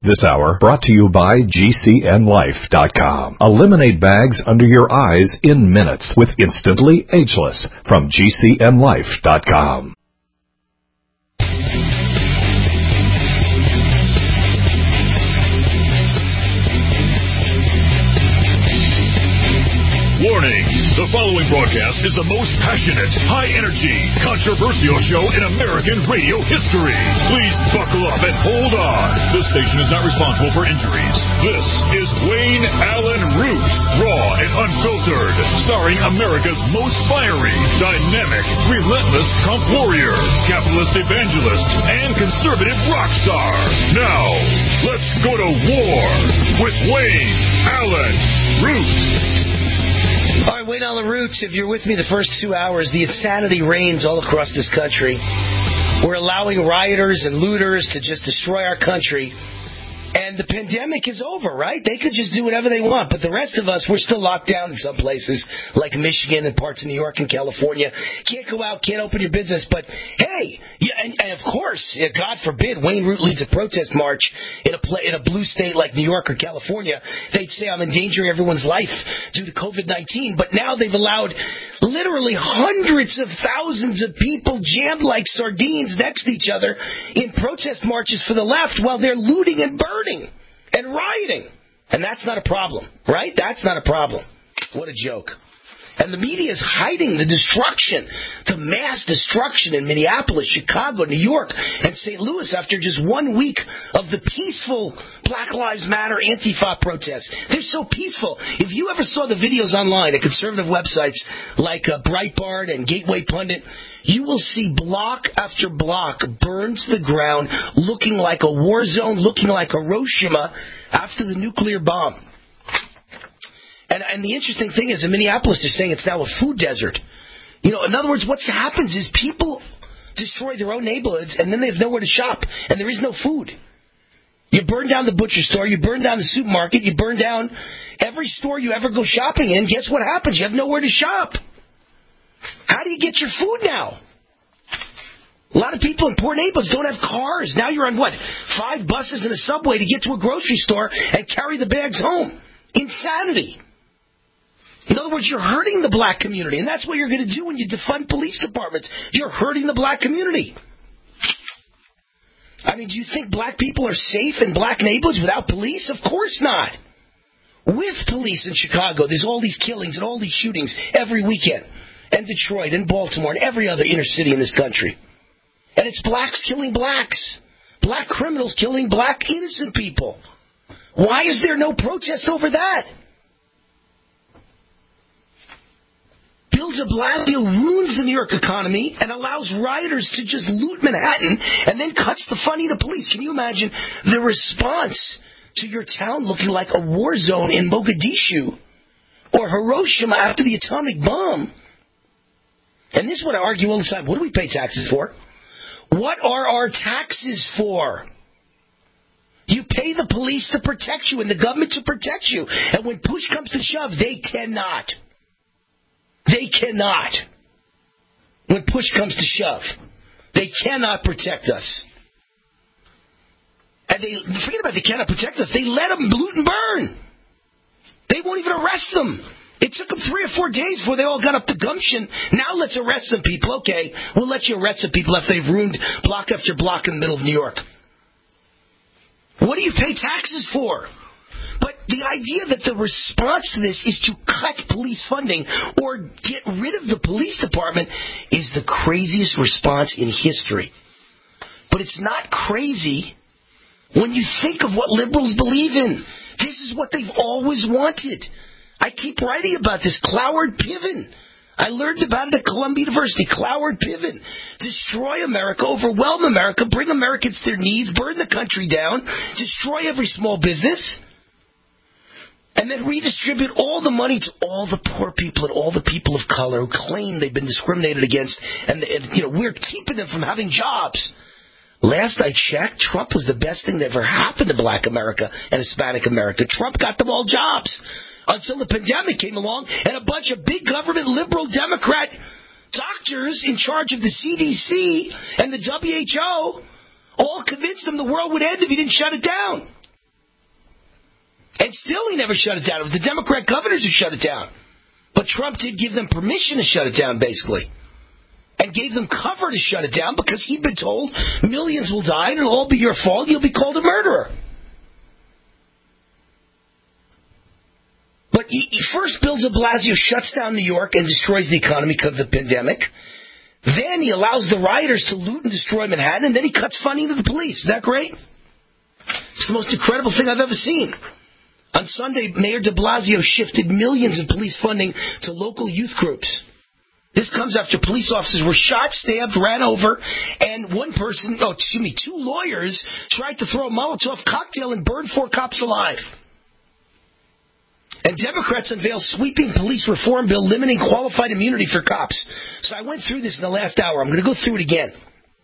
This hour brought to you by GCNLife.com. Eliminate bags under your eyes in minutes with Instantly Ageless from GCNLife.com. Warning! The following broadcast is the most passionate, high-energy, controversial show in American radio history. Please buckle up and hold on. This station is not responsible for injuries. This is Wayne Allen Root, raw and unfiltered, starring America's most fiery, dynamic, relentless Trump warrior, capitalist evangelist, and conservative rock star. Now, let's go to war with Wayne Allen Root. All right, Wayne Allen Roots, if you're with me the first 2 hours, the insanity reigns all across this country. We're allowing rioters and looters to just destroy our country. And the pandemic is over, right? They could just do whatever they want. But the rest of us, we're still locked down in some places, like Michigan and parts of New York and California. Can't go out, can't open your business. But, hey, and of course, God forbid, Wayne Root leads a protest march in a blue state like New York or California. They'd say I'm endangering everyone's life due to COVID-19. But now they've allowed literally hundreds of thousands of people jammed like sardines next to each other in protest marches for the left while they're looting and burning and rioting. And that's not a problem, right? That's not a problem. What a joke. And the media is hiding the destruction, the mass destruction in Minneapolis, Chicago, New York, and St. Louis after just 1 week of the peaceful Black Lives Matter Antifa protests. They're so peaceful. If you ever saw the videos online at conservative websites like Breitbart and Gateway Pundit, you will see block after block burned to the ground, looking like a war zone, looking like Hiroshima after the nuclear bomb. And the interesting thing is, in Minneapolis, they're saying it's now a food desert. You know, in other words, what happens is people destroy their own neighborhoods, and then they have nowhere to shop, and there is no food. You burn down the butcher store, you burn down the supermarket, you burn down every store you ever go shopping in. Guess what happens? You have nowhere to shop. How do you get your food now? A lot of people in poor neighborhoods don't have cars. Now you're on, 5 buses and a subway to get to a grocery store and carry the bags home. Insanity. In other words, you're hurting the black community, and that's what you're going to do when you defund police departments. You're hurting the black community. I mean, do you think black people are safe in black neighborhoods without police? Of course not. With police in Chicago, there's all these killings and all these shootings every weekend. And Detroit and Baltimore and every other inner city in this country. And it's blacks killing blacks. Black criminals killing black innocent people. Why is there no protest over that? Bill de Blasio ruins the New York economy and allows rioters to just loot Manhattan and then cuts the funding to police. Can you imagine the response to your town looking like a war zone in Mogadishu or Hiroshima after the atomic bomb? And this is what I argue all the time. What do we pay taxes for? What are our taxes for? You pay the police to protect you and the government to protect you. And when push comes to shove, they cannot. They cannot. When push comes to shove, they cannot protect us. And forget about they cannot protect us. They let them loot and burn. They won't even arrest them. It took them 3 or 4 days before they all got up the gumption. Now let's arrest some people. Okay, we'll let you arrest some people after they've ruined block after block in the middle of New York. What do you pay taxes for? But the idea that the response to this is to cut police funding or get rid of the police department is the craziest response in history. But it's not crazy when you think of what liberals believe in. This is what they've always wanted. I keep writing about this. Cloward Piven. I learned about it at Columbia University. Cloward Piven. Destroy America, overwhelm America, bring Americans to their knees, burn the country down, destroy every small business, and then redistribute all the money to all the poor people and all the people of color who claim they've been discriminated against, and we're keeping them from having jobs. Last I checked, Trump was the best thing that ever happened to black America and Hispanic America. Trump got them all jobs until the pandemic came along and a bunch of big government liberal Democrat doctors in charge of the CDC and the WHO all convinced him the world would end if he didn't shut it down. And still he never shut it down. It was the Democrat governors who shut it down. But Trump did give them permission to shut it down, basically. And gave them cover to shut it down because he'd been told millions will die and it'll all be your fault. You'll be called a murderer. But first, Bill de Blasio shuts down New York and destroys the economy because of the pandemic. Then he allows the rioters to loot and destroy Manhattan, and then he cuts funding to the police. Isn't that great? It's the most incredible thing I've ever seen. On Sunday, Mayor de Blasio shifted millions of police funding to local youth groups. This comes after police officers were shot, stabbed, ran over, and two lawyers tried to throw a Molotov cocktail and burn 4 cops alive. And Democrats unveil sweeping police reform bill limiting qualified immunity for cops. So I went through this in the last hour. I'm going to go through it again.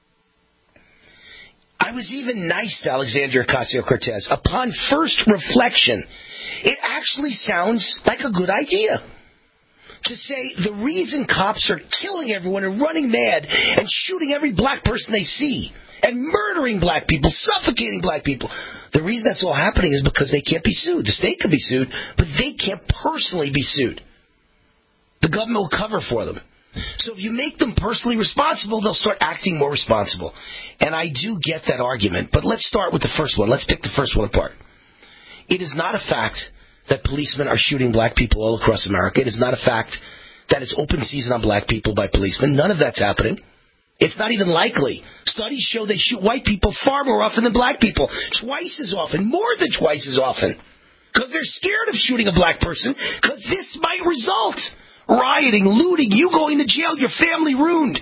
I was even nice to Alexandria Ocasio-Cortez. Upon first reflection, it actually sounds like a good idea. To say the reason cops are killing everyone and running mad and shooting every black person they see and murdering black people, suffocating black people, the reason that's all happening is because they can't be sued. The state can be sued, but they can't personally be sued. The government will cover for them. So if you make them personally responsible, they'll start acting more responsible. And I do get that argument, but let's start with the first one. Let's pick the first one apart. It is not a fact that policemen are shooting black people all across America. It is not a fact that it's open season on black people by policemen. None of that's happening. It's not even likely. Studies show they shoot white people far more often than black people. Twice as often, more than twice as often. Because they're scared of shooting a black person, because this might result. Rioting, looting, you going to jail, your family ruined.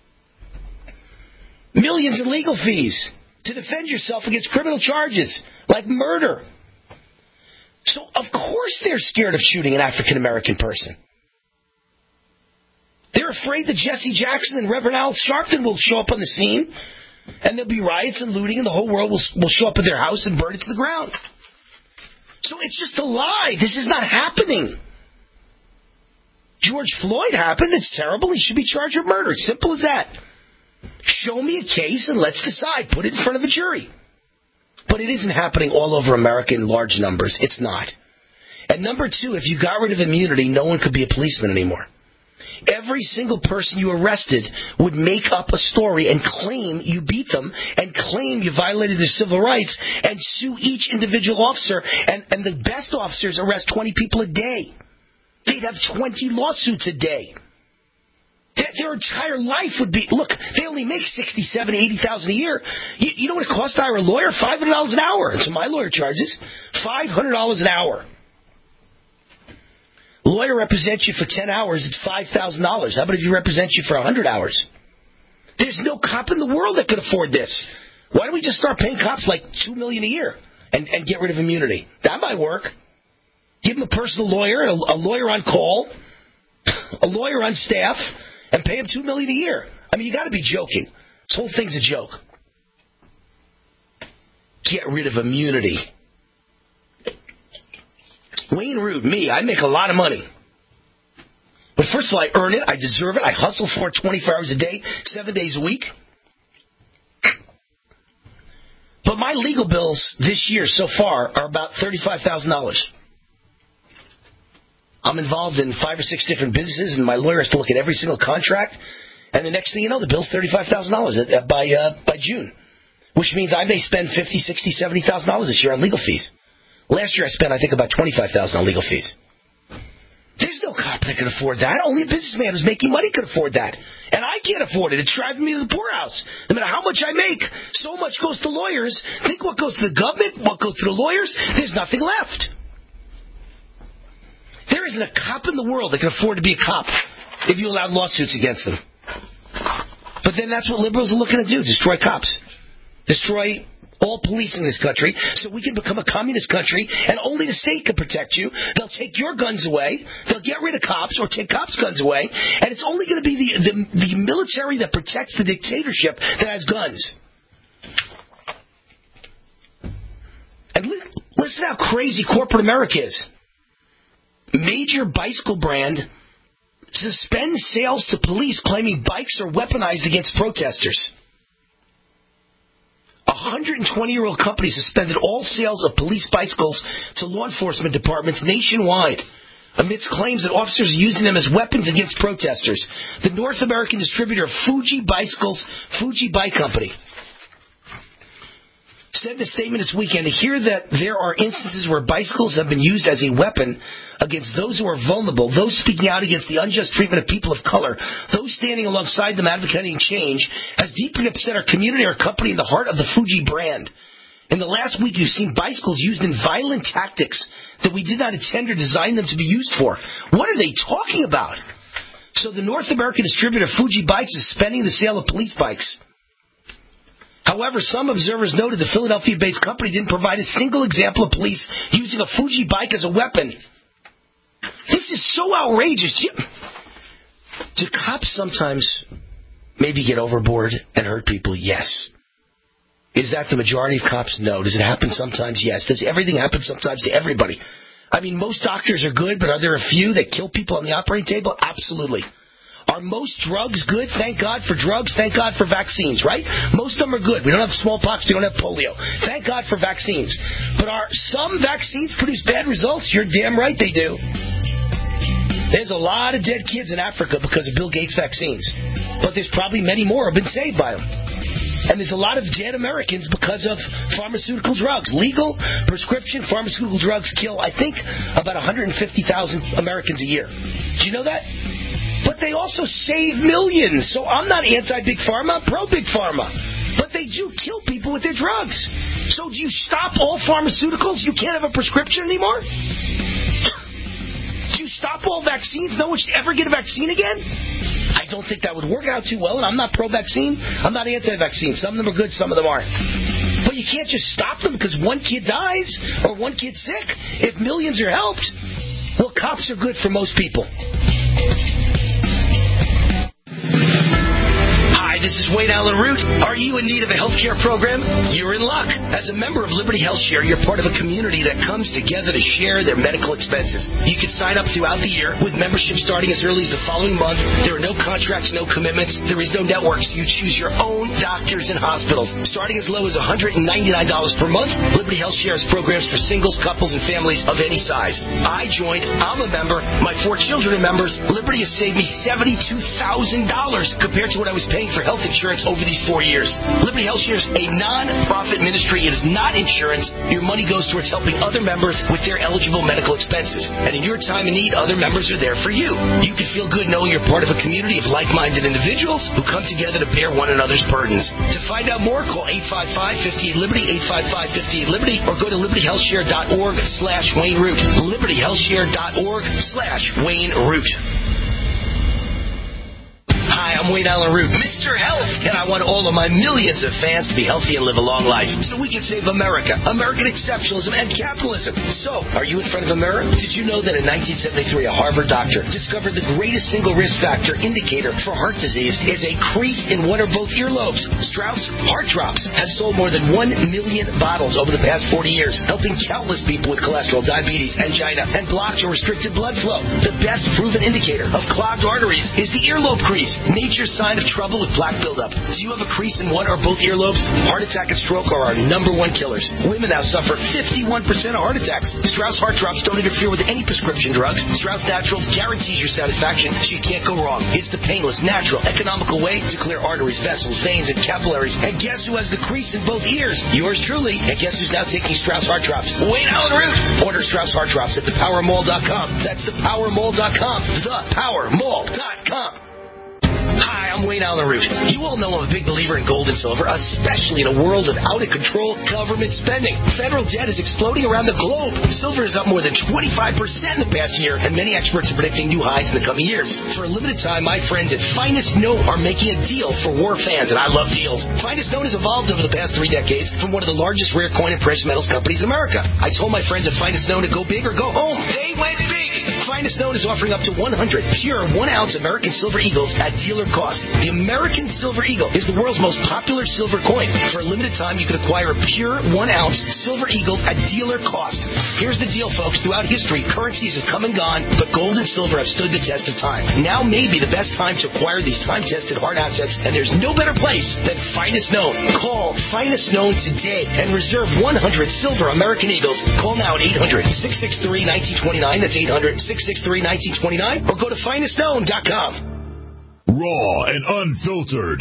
Millions in legal fees to defend yourself against criminal charges, like murder. So, of course they're scared of shooting an African-American person. They're afraid that Jesse Jackson and Reverend Al Sharpton will show up on the scene, and there'll be riots and looting, and the whole world will show up at their house and burn it to the ground. So it's just a lie. This is not happening. George Floyd happened. It's terrible. He should be charged with murder. Simple as that. Show me a case and let's decide. Put it in front of a jury. But it isn't happening all over America in large numbers. It's not. And number two, if you got rid of immunity, no one could be a policeman anymore. Every single person you arrested would make up a story and claim you beat them and claim you violated their civil rights and sue each individual officer. And the best officers arrest 20 people a day. They'd have 20 lawsuits a day. Their entire life would be, look, they only make $60,000, $70,000, $80,000 a year. You know what it costs to hire a lawyer? $500 an hour. And so my lawyer charges $500 an hour. Lawyer represents you for 10 hours, it's $5,000. How about if he represents you for 100 hours? There's no cop in the world that could afford this. Why don't we just start paying cops like $2 million a year and get rid of immunity? That might work. Give them a personal lawyer, a lawyer on call, a lawyer on staff, and pay them $2 million a year. I mean, you got to be joking. This whole thing's a joke. Get rid of immunity. Wayne Root, me, I make a lot of money. But first of all, I earn it. I deserve it. I hustle for it 24 hours a day, 7 days a week. But my legal bills this year so far are about $35,000. I'm involved in 5 or 6 different businesses, and my lawyer has to look at every single contract. And the next thing you know, the bill's $35,000 by June, which means I may spend $50,000, $60,000, $70,000 this year on legal fees. Last year I spent, I think, about $25,000 on legal fees. There's no cop that can afford that. Only a businessman who's making money can afford that. And I can't afford it. It's driving me to the poorhouse. No matter how much I make, so much goes to lawyers. Think what goes to the government, what goes to the lawyers. There's nothing left. There isn't a cop in the world that can afford to be a cop if you allowed lawsuits against them. But then that's what liberals are looking to do, destroy cops. Destroy all police in this country so we can become a communist country and only the state can protect you. They'll take your guns away. They'll get rid of cops or take cops' guns away. And it's only going to be the military that protects the dictatorship that has guns. And listen how crazy corporate America is. Major bicycle brand suspends sales to police claiming bikes are weaponized against protesters. 120-year-old company suspended all sales of police bicycles to law enforcement departments nationwide amidst claims that officers are using them as weapons against protesters. The North American distributor of Fuji Bicycles, Fuji Bike Company, said in a statement this weekend to hear that there are instances where bicycles have been used as a weapon against those who are vulnerable, those speaking out against the unjust treatment of people of color, those standing alongside them advocating change, has deeply upset our community, our company, and the heart of the Fuji brand. In the last week, you've seen bicycles used in violent tactics that we did not intend or design them to be used for. What are they talking about? So the North American distributor Fuji Bikes is suspending the sale of police bikes. However, some observers noted the Philadelphia-based company didn't provide a single example of police using a Fuji bike as a weapon. This is so outrageous. Do cops sometimes maybe get overboard and hurt people? Yes. Is that the majority of cops? No. Does it happen sometimes? Yes. Does everything happen sometimes to everybody? I mean, most doctors are good, but are there a few that kill people on the operating table? Absolutely. Are most drugs good? Thank God for drugs. Thank God for vaccines, right? Most of them are good. We don't have smallpox. We don't have polio. Thank God for vaccines. But are some vaccines produce bad results? You're damn right they do. There's a lot of dead kids in Africa because of Bill Gates' vaccines. But there's probably many more who have been saved by them. And there's a lot of dead Americans because of pharmaceutical drugs. Legal prescription pharmaceutical drugs kill, I think, about 150,000 Americans a year. Do you know that? But they also save millions. So I'm not anti-Big Pharma, I'm pro-Big Pharma. But they do kill people with their drugs. So do you stop all pharmaceuticals? You can't have a prescription anymore? Do you stop all vaccines? No one should ever get a vaccine again? I don't think that would work out too well, and I'm not pro-vaccine. I'm not anti-vaccine. Some of them are good, some of them aren't. But you can't just stop them because one kid dies or one kid's sick. If millions are helped, well, cops are good for most people. Hi, this is Wayne Allen Root. Are you in need of a healthcare program? You're in luck. As a member of Liberty Health Share, you're part of a community that comes together to share their medical expenses. You can sign up throughout the year with membership starting as early as the following month. There are no contracts, no commitments. There is no network, so you choose your own doctors and hospitals. Starting as low as $199 per month, Liberty Health Share has programs for singles, couples, and families of any size. I joined. I'm a member. My 4 children are members. Liberty has saved me $72,000 compared to what I was paying for health insurance over these 4 years. Liberty Health Share is a non-profit ministry. It is not insurance. Your money goes towards helping other members with their eligible medical expenses. And in your time of need, other members are there for you. You can feel good knowing you're part of a community of like-minded individuals who come together to bear one another's burdens. To find out more, call 855-58-LIBERTY, 855-58-LIBERTY, or go to libertyhealthshare.org/Wayne Root. libertyhealthshare.org/Wayne Root. Hi, I'm Wayne Allen Root, Mr. Health, and I want all of my millions of fans to be healthy and live a long life so we can save America, American exceptionalism, and capitalism. So, are you in front of a mirror? Did you know that in 1973 a Harvard doctor discovered the greatest single risk factor indicator for heart disease is a crease in one or both earlobes? Strauss Heart Drops has sold more than 1 million bottles over the past 40 years, helping countless people with cholesterol, diabetes, angina, and blocked or restricted blood flow. The best proven indicator of clogged arteries is the earlobe crease. Nature's sign of trouble with plaque buildup. Do you have a crease in one or both earlobes? Heart attack and stroke are our #1 killers. Women now suffer 51% of heart attacks. Strauss Heart Drops don't interfere with any prescription drugs. Strauss Naturals guarantees your satisfaction, so you can't go wrong. It's the painless, natural, economical way to clear arteries, vessels, veins, and capillaries. And guess who has the crease in both ears? Yours truly. And guess who's now taking Strauss Heart Drops? Wayne Allen Root. Order Strauss Heart Drops at thepowermall.com. That's thepowermall.com. Thepowermall.com. Hi, I'm Wayne Allen Root. You all know I'm a big believer in gold and silver, especially in a world of out-of-control government spending. Federal debt is exploding around the globe. Silver is up more than 25% in the past year, and many experts are predicting new highs in the coming years. For a limited time, my friends at Finest Note are making a deal for war fans, and I love deals. Finest Note has evolved over the past 3 decades from one of the largest rare coin and precious metals companies in America. I told my friends at Finest Note to go big or go home. They went big. Finest Finest Known is offering up to 100 pure 1-ounce American Silver Eagles at dealer cost. The American Silver Eagle is the world's most popular silver coin. For a limited time, you can acquire a pure 1-ounce Silver Eagle at dealer cost. Here's the deal, folks. Throughout history, currencies have come and gone, but gold and silver have stood the test of time. Now may be the best time to acquire these time-tested hard assets, and there's no better place than Finest Known. Call Finest Known today and reserve 100 silver American Eagles. Call now at 800-663-1929. That's 800-663-1929. Or go to finestknown.com. Raw and unfiltered.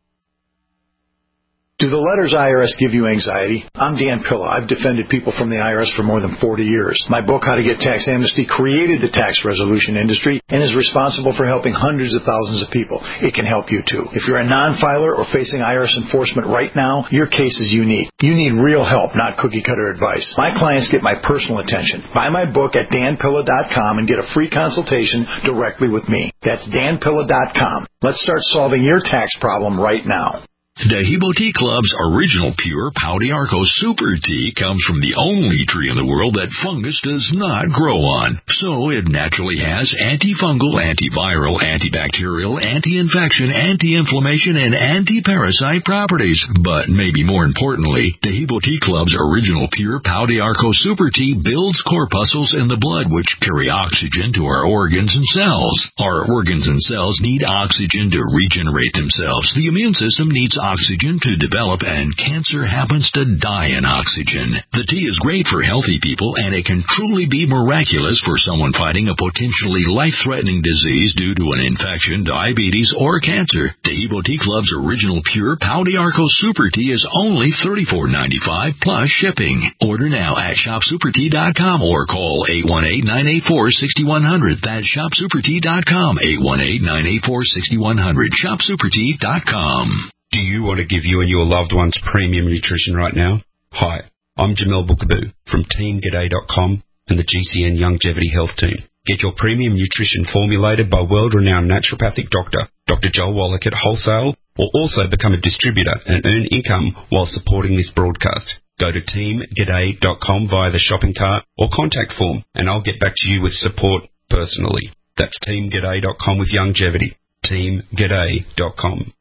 Do the letters IRS give you anxiety? I'm Dan Pilla. I've defended people from the IRS for more than 40 years. My book, How to Get Tax Amnesty, created the tax resolution industry and is responsible for helping hundreds of thousands of people. It can help you, too. If you're a non-filer or facing IRS enforcement right now, your case is unique. You need real help, not cookie-cutter advice. My clients get my personal attention. Buy my book at danpilla.com and get a free consultation directly with me. That's danpilla.com. Let's start solving your tax problem right now. Dehibo Tea Club's original pure Pau d'Arco Super Tea comes from the only tree in the world that fungus does not grow on. So it naturally has antifungal, antiviral, antibacterial, anti-infection, anti-inflammation, and anti-parasite properties. But maybe more importantly, Dehibo Tea Club's original pure Pau d'Arco Super Tea builds corpuscles in the blood which carry oxygen to our organs and cells. Our organs and cells need oxygen to regenerate themselves. The immune system needs oxygen to develop, and cancer happens to die in oxygen. The tea is great for healthy people, and it can truly be miraculous for someone fighting a potentially life-threatening disease due to an infection, diabetes, or cancer. Dehibo Tea Club's original pure Pau d'Arco Super Tea is only $34.95 plus shipping. Order now at shopsupertea.com or call 818-984-6100. That's shopsupertea.com, 818-984-6100, shopsupertea.com. Do you want to give you and your loved ones premium nutrition right now? Hi, I'm Jamel Bookaboo from TeamGaday.com and the GCN Longevity Health Team. Get your premium nutrition formulated by world-renowned naturopathic doctor, Dr. Joel Wallach at Wholesale, or also become a distributor and earn income while supporting this broadcast. Go to TeamGaday.com via the shopping cart or contact form, and I'll get back to you with support personally. That's TeamGaday.com with longevity. TeamGaday.com.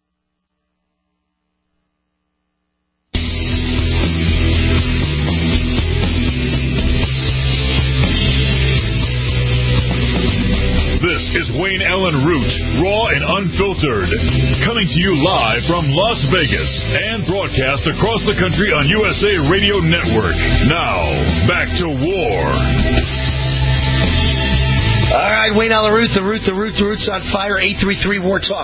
This is Wayne Allen Root, raw and unfiltered, coming to you live from Las Vegas and broadcast across the country on USA Radio Network. Now, back to war. All right, Wayne Allen Root, the Root's on fire. 833-WAR-TALK,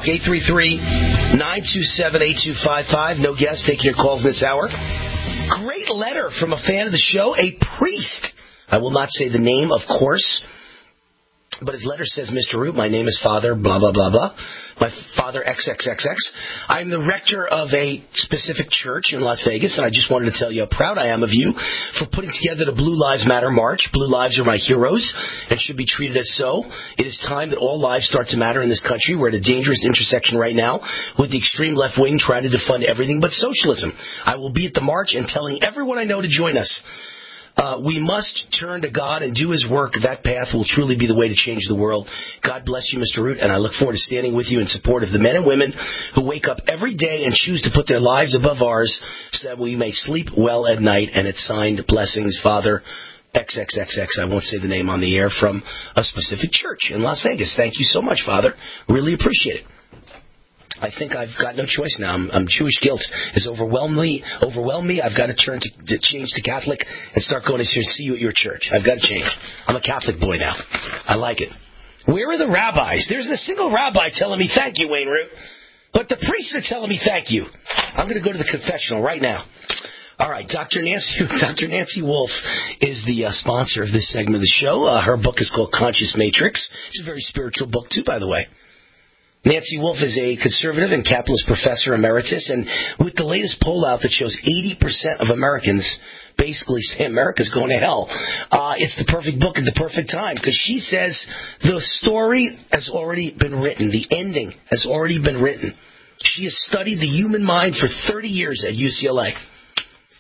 833-927-8255. No guests taking your calls this hour. Great letter from a fan of the show, a priest. I will not say the name, of course. But his letter says, Mr. Root, my name is Father blah, blah, blah, blah. My father XXXX. I'm the rector of a specific church in Las Vegas, and I just wanted to tell you how proud I am of you for putting together the Blue Lives Matter March. Blue lives are my heroes and should be treated as so. It is time that all lives start to matter in this country. We're at a dangerous intersection right now with the extreme left wing trying to defund everything but socialism. I will be at the march and telling everyone I know to join us. We must turn to God and do His work. That path will truly be the way to change the world. God bless you, Mr. Root, and I look forward to standing with you in support of the men and women who wake up every day and choose to put their lives above ours so that we may sleep well at night. And it's signed, Blessings, Father XXXX. I won't say the name on the air, from a specific church in Las Vegas. Thank you so much, Father. Really appreciate it. I think I've got no choice now. I'm Jewish guilt has overwhelmed me. I've got to turn to change to Catholic and start going to see you at your church. I've got to change. I'm a Catholic boy now. I like it. Where are the rabbis? There isn't a single rabbi telling me thank you, Wayne Root. But the priests are telling me thank you. I'm going to go to the confessional right now. All right, Dr. Nancy Wolf is the sponsor of this segment of the show. Her book is called Conscious Matrix. It's a very spiritual book, too, by the way. Nancy Wolf is a conservative and capitalist professor emeritus, and with the latest poll out that shows 80% of Americans basically say America's going to hell, it's the perfect book at the perfect time, because she says the story has already been written. The ending has already been written. She has studied the human mind for 30 years at UCLA.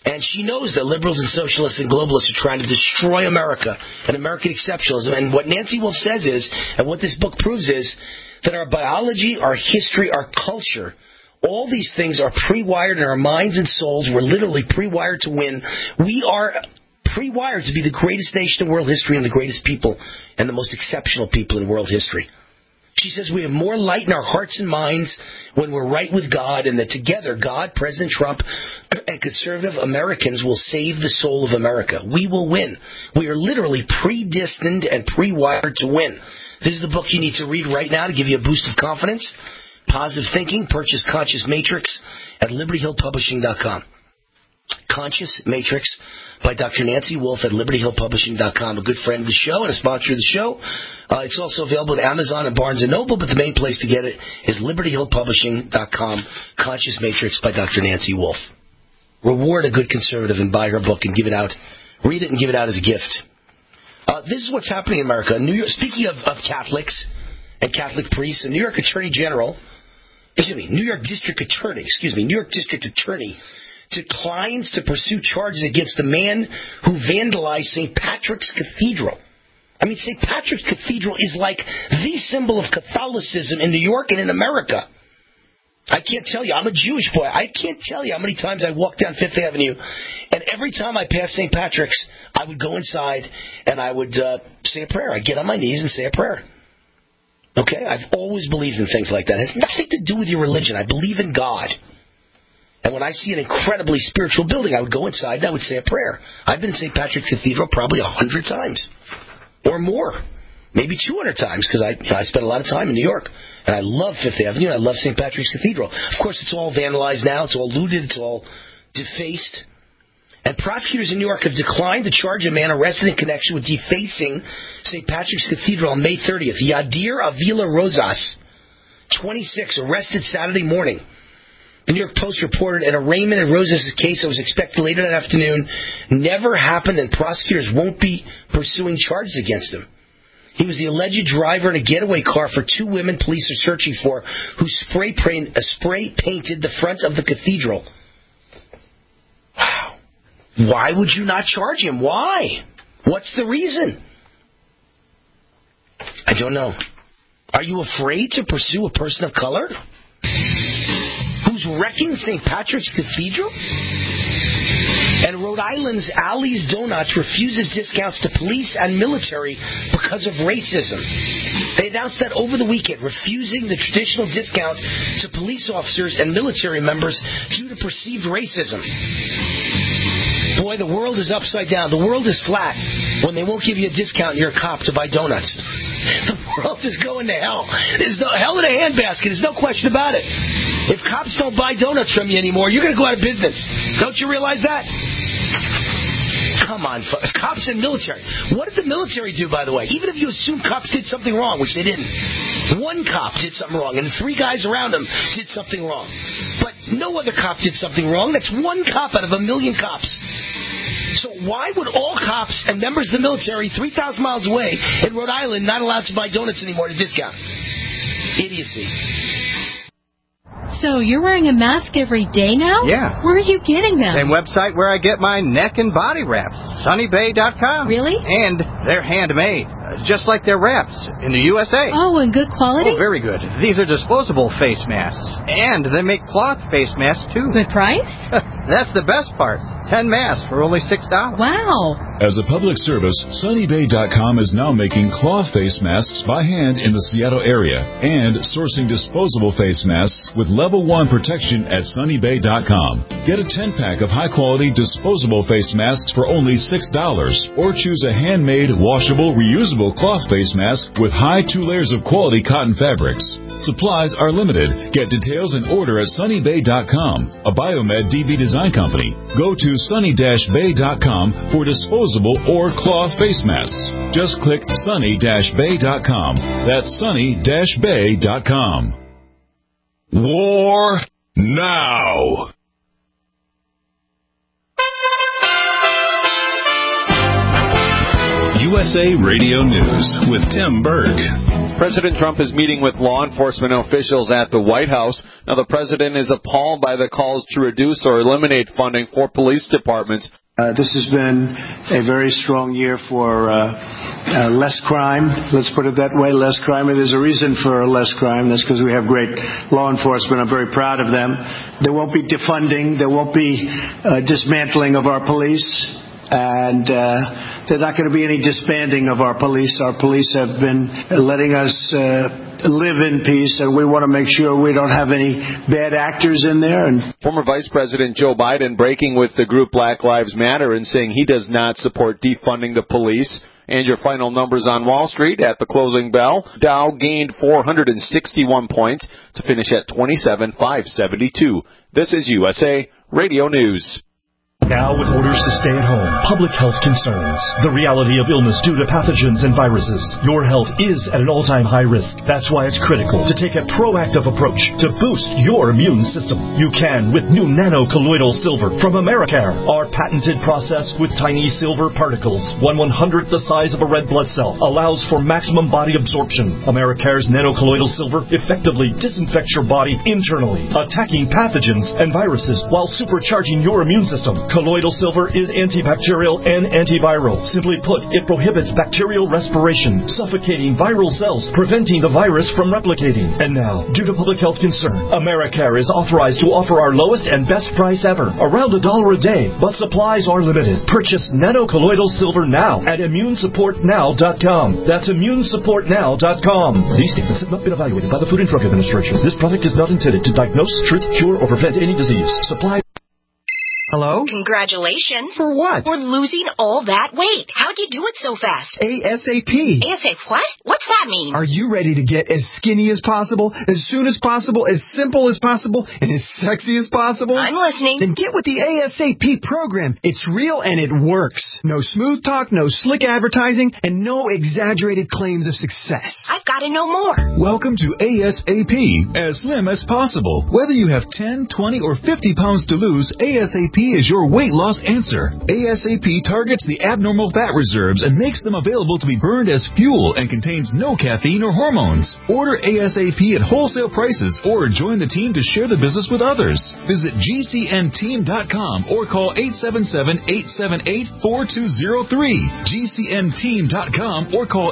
And she knows that liberals and socialists and globalists are trying to destroy America and American exceptionalism. And what Nancy Wolf says is, and what this book proves is, that our biology, our history, our culture, all these things are pre-wired in our minds and souls. We're literally pre-wired to win. We are pre-wired to be the greatest nation in world history and the greatest people and the most exceptional people in world history. She says we have more light in our hearts and minds when we're right with God, and that together, God, President Trump, and conservative Americans will save the soul of America. We will win. We are literally predestined and pre-wired to win. This is the book you need to read right now to give you a boost of confidence. Positive Thinking. Purchase Conscious Matrix at LibertyHillPublishing.com. Conscious Matrix by Dr. Nancy Wolf at LibertyHillPublishing.com. A good friend of the show and a sponsor of the show. It's also available at Amazon and Barnes & Noble, but the main place to get it is LibertyHillPublishing.com. Conscious Matrix by Dr. Nancy Wolf. Reward a good conservative and buy her book and give it out. Read it and give it out as a gift. This is what's happening in America. New York, speaking of Catholics and Catholic priests, a New York District Attorney declines to pursue charges against the man who vandalized St. Patrick's Cathedral. I mean, St. Patrick's Cathedral is like the symbol of Catholicism in New York and in America. I can't tell you. I'm a Jewish boy. I can't tell you how many times I walk down Fifth Avenue, and every time I pass St. Patrick's, I would go inside and I would say a prayer. I'd get on my knees and say a prayer. Okay? I've always believed in things like that. It has nothing to do with your religion. I believe in God. And when I see an incredibly spiritual building, I would go inside and I would say a prayer. I've been to St. Patrick's Cathedral probably 100 times or more, maybe 200 times, because I spent a lot of time in New York. And I love Fifth Avenue, and I love St. Patrick's Cathedral. Of course, it's all vandalized now. It's all looted. It's all defaced. And prosecutors in New York have declined to charge a man arrested in connection with defacing St. Patrick's Cathedral on May 30th. Yadir Avila Rosas, 26, arrested Saturday morning. The New York Post reported an arraignment in Rosas' case that was expected later that afternoon never happened, and prosecutors won't be pursuing charges against him. He was the alleged driver in a getaway car for two women police are searching for who spray painted the front of the cathedral. Wow. Why would you not charge him? Why? What's the reason? I don't know. Are you afraid to pursue a person of color who's wrecking St. Patrick's Cathedral? And Rhode Island's Allie's Donuts refuses discounts to police and military because of racism. They announced that over the weekend, refusing the traditional discount to police officers and military members due to perceived racism. Boy, the world is upside down. The world is flat when they won't give you a discount and you're a cop to buy donuts. The world is going to hell. There's no hell in a handbasket. There's no question about it. If cops don't buy donuts from you anymore, you're going to go out of business. Don't you realize that? Come on, cops and military. What did the military do, by the way? Even if you assume cops did something wrong, which they didn't. One cop did something wrong, and three guys around him did something wrong. But no other cop did something wrong. That's one cop out of a million cops. So why would all cops and members of the military 3,000 miles away in Rhode Island not allowed to buy donuts anymore at a discount? Idiocy. So you're wearing a mask every day now? Yeah. Where are you getting them? Same website where I get my neck and body wraps, sunnybay.com. Really? And they're handmade, just like their wraps in the USA. Oh, and good quality? Oh, very good. These are disposable face masks. And they make cloth face masks, too. Good price? That's the best part. 10 masks for only $6. Wow. As a public service, sunnybay.com is now making cloth face masks by hand in the Seattle area and sourcing disposable face masks with level 1 protection at sunnybay.com. Get a 10-pack of high-quality disposable face masks for only $6 or choose a handmade, washable, reusable cloth face mask with high 2 layers of quality cotton fabrics. Supplies are limited. Get details and order at sunnybay.com, a Biomed DB design company. Go to sunny-bay.com for disposable or cloth face masks. Just click sunny-bay.com. That's sunny-bay.com. War now. USA Radio News with Tim Berg. President Trump is meeting with law enforcement officials at the White House. Now, the president is appalled by the calls to reduce or eliminate funding for police departments. This has been a very strong year for less crime. Let's put it that way, less crime. And there's a reason for less crime. That's because we have great law enforcement. I'm very proud of them. There won't be defunding. There won't be dismantling of our police. And there's not going to be any disbanding of our police. Our police have been letting us live in peace, and we want to make sure we don't have any bad actors in there. And former Vice President Joe Biden breaking with the group Black Lives Matter and saying he does not support defunding the police. And your final numbers on Wall Street at the closing bell. Dow gained 461 points to finish at 27,572. This is USA Radio News. Now with orders to stay at home, public health concerns, the reality of illness due to pathogens and viruses, your health is at an all-time high risk. That's why it's critical to take a proactive approach to boost your immune system. You can with new nano-colloidal silver from Americare. Our patented process with tiny silver particles, 1/100th the size of a red blood cell, allows for maximum body absorption. Americare's nano-colloidal silver effectively disinfects your body internally, attacking pathogens and viruses while supercharging your immune system. Colloidal silver is antibacterial and antiviral. Simply put, it prohibits bacterial respiration, suffocating viral cells, preventing the virus from replicating. And now, due to public health concern, Americare is authorized to offer our lowest and best price ever, around $1 a day, but supplies are limited. Purchase nano-colloidal silver now at immunesupportnow.com. That's immunesupportnow.com. These statements have not been evaluated by the Food and Drug Administration. This product is not intended to diagnose, treat, cure, or prevent any disease. Supply. Hello? Congratulations. For what? For losing all that weight. How'd you do it so fast? ASAP. ASAP what? What's that mean? Are you ready to get as skinny as possible, as soon as possible, as simple as possible, and as sexy as possible? I'm listening. Then get with the ASAP program. It's real and it works. No smooth talk, no slick advertising, and no exaggerated claims of success. I've got to know more. Welcome to ASAP, as slim as possible. Whether you have 10, 20, or 50 pounds to lose, ASAP is your weight loss answer. ASAP targets the abnormal fat reserves and makes them available to be burned as fuel and contains no caffeine or hormones. Order ASAP at wholesale prices or join the team to share the business with others. Visit GCNteam.com or call 877-878-4203. GCNteam.com or call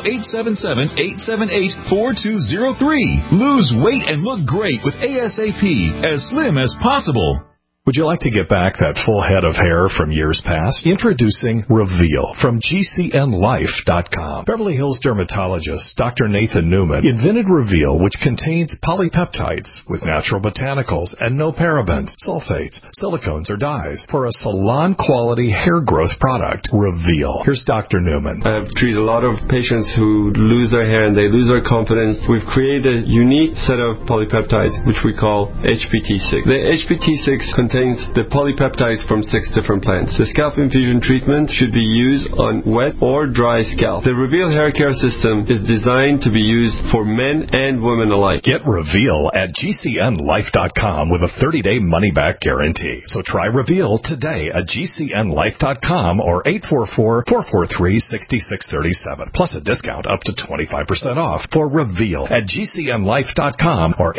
877-878-4203. Lose weight and look great with ASAP, as slim as possible. Would you like to get back that full head of hair from years past? Introducing Reveal from GCNlife.com. Beverly Hills dermatologist Dr. Nathan Newman invented Reveal, which contains polypeptides with natural botanicals and no parabens, sulfates, silicones, or dyes for a salon-quality hair growth product. Reveal. Here's Dr. Newman. I've treated a lot of patients who lose their hair and they lose their confidence. We've created a unique set of polypeptides, which we call HPT6. The HPT6 contains the polypeptides from 6 different plants. The scalp infusion treatment should be used on wet or dry scalp. The Reveal hair care system is designed to be used for men and women alike. Get Reveal at GCNlife.com with a 30-day money-back guarantee. So try Reveal today at GCNlife.com or 844-443-6637. Plus a discount up to 25% off for Reveal at GCNlife.com or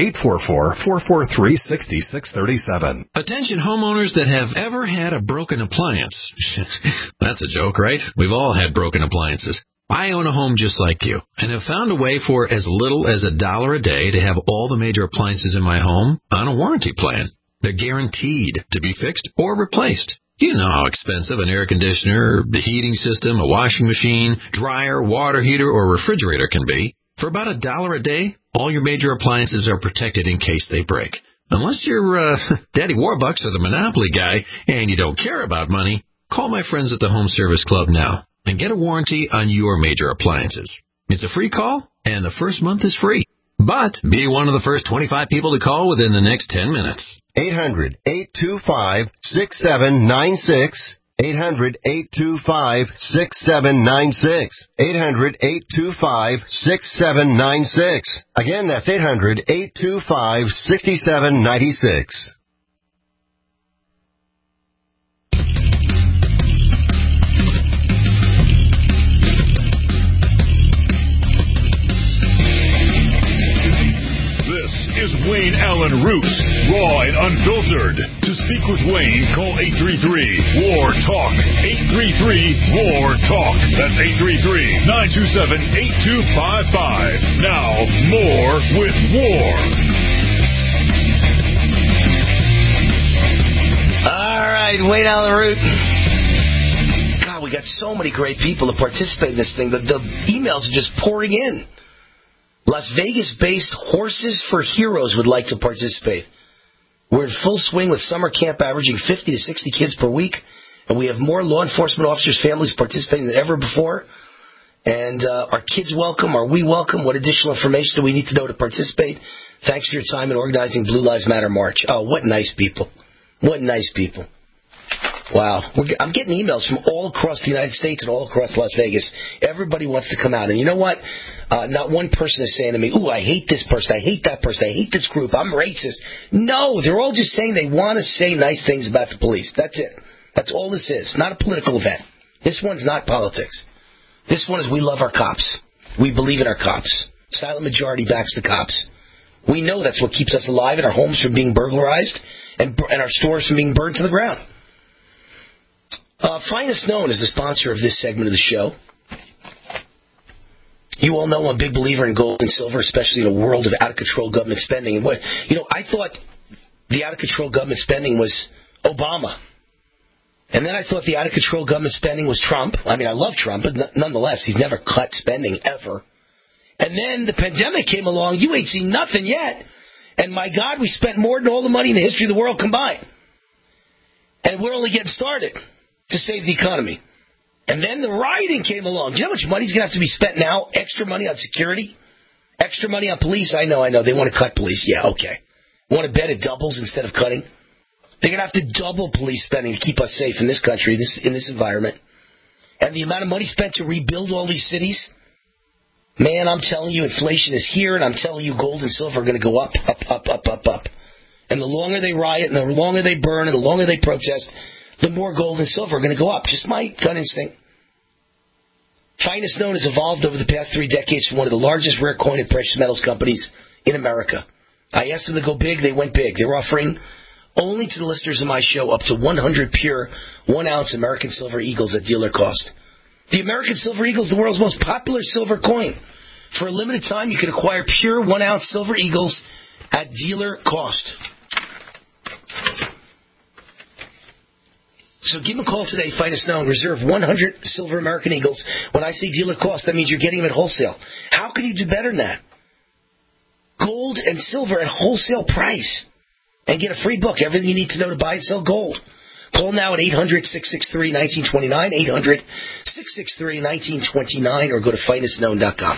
844-443-6637. Attention homeowners that have ever had a broken appliance. That's a joke, right? We've all had broken appliances. I own a home just like you and have found a way for as little as $1 a day to have all the major appliances in my home on a warranty plan. They're guaranteed to be fixed or replaced. You know how expensive an air conditioner, the heating system, a washing machine, dryer, water heater, or refrigerator can be. For about $1 a day, all your major appliances are protected in case they break. Unless you're Daddy Warbucks or the Monopoly guy and you don't care about money, call my friends at the Home Service Club now and get a warranty on your major appliances. It's a free call, and the first month is free. But be one of the first 25 people to call within the next 10 minutes. 800-825-6796. 800-825-6796. 800-825-6796. Again, that's 800-825-6796. Calling Roots, raw and unfiltered. To speak with Wayne, call 833-WAR-TALK. 833-WAR-TALK. That's 833-927-8255. Now, more with War. All right, Wayne Allen Root. God, we got so many great people to participate in this thing. The emails are just pouring in. Las Vegas-based Horses for Heroes would like to participate. We're in full swing with summer camp averaging 50 to 60 kids per week, and we have more law enforcement officers' families participating than ever before. And are kids welcome? Are we welcome? What additional information do we need to know to participate? Thanks for your time in organizing Blue Lives Matter March. Oh, what nice people. What nice people. Wow. I'm getting emails from all across the United States and all across Las Vegas. Everybody wants to come out. And you know what? Not one person is saying to me, ooh, I hate this person, I hate that person, I hate this group, I'm racist. No, they're all just saying they want to say nice things about the police. That's it. That's all this is. Not a political event. This one's not politics. This one is we love our cops. We believe in our cops. Silent majority backs the cops. We know that's what keeps us alive and our homes from being burglarized and our stores from being burned to the ground. Finest Known is the sponsor of this segment of the show. You all know I'm a big believer in gold and silver, especially in a world of out-of-control government spending. And I thought the out-of-control government spending was Obama. And then I thought the out-of-control government spending was Trump. I mean, I love Trump, but nonetheless, he's never cut spending, ever. And then the pandemic came along. You ain't seen nothing yet. And my God, we spent more than all the money in the history of the world combined. And we're only getting started to save the economy. And then the rioting came along. Do you know how much money's going to have to be spent now? Extra money on security? Extra money on police? I know. They want to cut police. Yeah, okay. Want to bet it doubles instead of cutting? They're going to have to double police spending to keep us safe in this country, in this environment. And the amount of money spent to rebuild all these cities? Man, I'm telling you, inflation is here, and I'm telling you gold and silver are going to go up, up, up, up, up, up. And the longer they riot, and the longer they burn, and the longer they protest, the more gold and silver are going to go up. Just my gut instinct. Finest Known has evolved over the past 3 decades from one of the largest rare coin and precious metals companies in America. I asked them to go big. They went big. They're offering only to the listeners of my show up to 100 pure 1-ounce American Silver Eagles at dealer cost. The American Silver Eagle is the world's most popular silver coin. For a limited time, you can acquire pure 1-ounce Silver Eagles at dealer cost. So give them a call today, Finest Known. Reserve 100 silver American Eagles. When I say dealer cost, that means you're getting them at wholesale. How can you do better than that? Gold and silver at wholesale price. And get a free book, everything you need to know to buy and sell gold. Call now at 800-663-1929, 800-663-1929, or go to finestknown.com.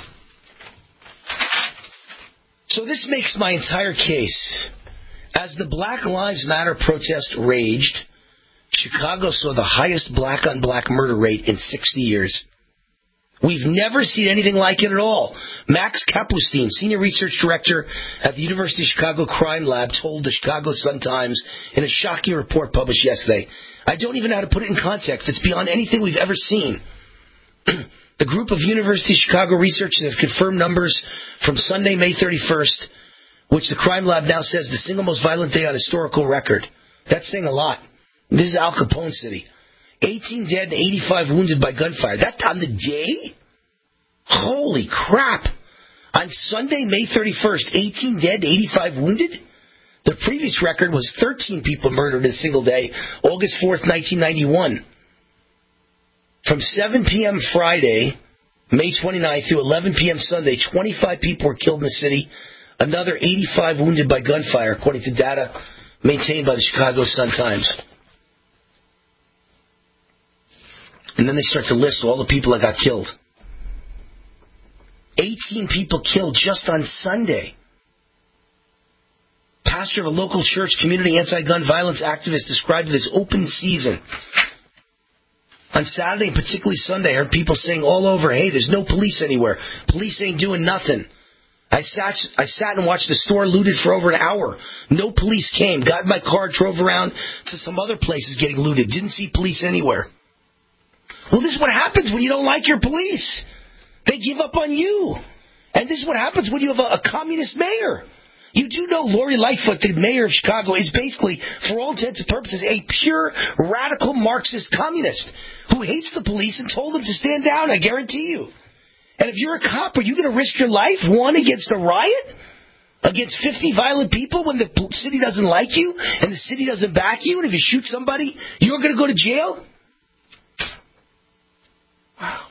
So this makes my entire case. As the Black Lives Matter protest raged, Chicago saw the highest black-on-black murder rate in 60 years. We've never seen anything like it at all. Max Kapustine, Senior Research Director at the University of Chicago Crime Lab, told the Chicago Sun-Times in a shocking report published yesterday, I don't even know how to put it in context. It's beyond anything we've ever seen. The group of University of Chicago researchers have confirmed numbers from Sunday, May 31st, which the Crime Lab now says is the single most violent day on historical record. That's saying a lot. This is Al Capone City. 18 dead and 85 wounded by gunfire. That on the day? Holy crap. On Sunday, May 31st, 18 dead, 85 wounded? The previous record was 13 people murdered in a single day, August 4th, 1991. From 7 p.m. Friday, May 29th, through 11 p.m. Sunday, 25 people were killed in the city, another 85 wounded by gunfire, according to data maintained by the Chicago Sun-Times. And then they start to list all the people that got killed. 18 people killed just on Sunday. Pastor of a local church community anti-gun violence activist described it as open season. On Saturday, and particularly Sunday, I heard people saying all over, hey, there's no police anywhere. Police ain't doing nothing. I sat and watched the store looted for over an hour. No police came. Got in my car, drove around to some other places getting looted. Didn't see police anywhere. Well, this is what happens when you don't like your police. They give up on you. And this is what happens when you have a communist mayor. You do know Lori Lightfoot, the mayor of Chicago, is basically, for all intents and purposes, a pure radical Marxist communist who hates the police and told them to stand down, I guarantee you. And if you're a cop, are you going to risk your life, one, against a riot? Against 50 violent people when the city doesn't like you and the city doesn't back you, and if you shoot somebody, you're going to go to jail? Wow.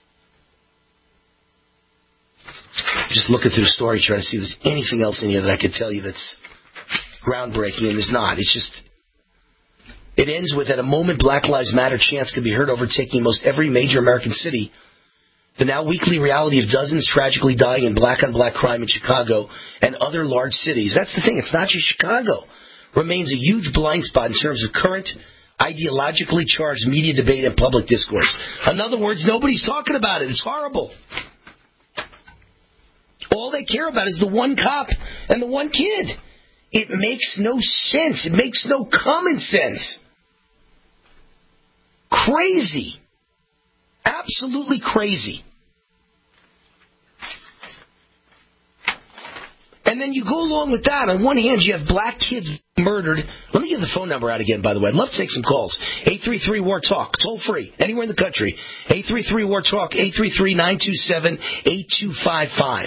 Just looking through the story, trying to see if there's anything else in here that I could tell you that's groundbreaking, and there's not. It ends with, at a moment Black Lives Matter chants could be heard overtaking most every major American city. The now weekly reality of dozens tragically dying in black-on-black crime in Chicago and other large cities. That's the thing. It's not just Chicago. Remains a huge blind spot in terms of current ideologically charged media debate and public discourse. In other words, nobody's talking about it. It's horrible. All they care about is the one cop and the one kid. It makes no sense. It makes no common sense. Crazy. Absolutely crazy. And then you go along with that. On one hand, you have black kids murdered. Let me give the phone number out again, by the way. I'd love to take some calls. 833-WAR-TALK. Toll free. Anywhere in the country. 833-WAR-TALK. 833-927-8255.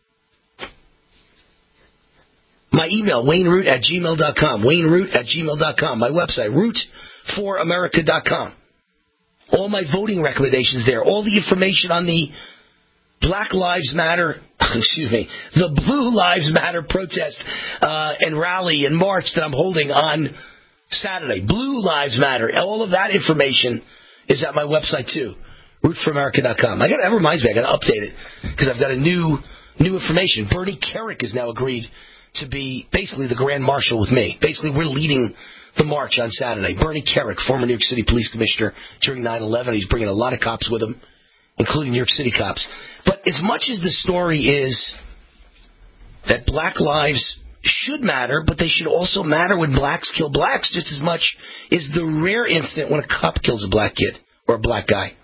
My email, WayneRoot@gmail.com. WayneRoot@gmail.com. My website, root4america.com. All my voting recommendations there. All the information on the Black Lives Matter, the Blue Lives Matter protest and rally and march that I'm holding on Saturday. Blue Lives Matter. All of that information is at my website too, root4america.com. That reminds me, I got to update it because I've got a new information. Bernie Kerik has now agreed to be basically the Grand Marshal with me. Basically, we're leading the march on Saturday. Bernie Kerik, former New York City Police Commissioner during 9/11. He's bringing a lot of cops with him, including New York City cops. But as much as the story is that black lives should matter, but they should also matter when blacks kill blacks just as much is the rare incident when a cop kills a black kid or a black guy.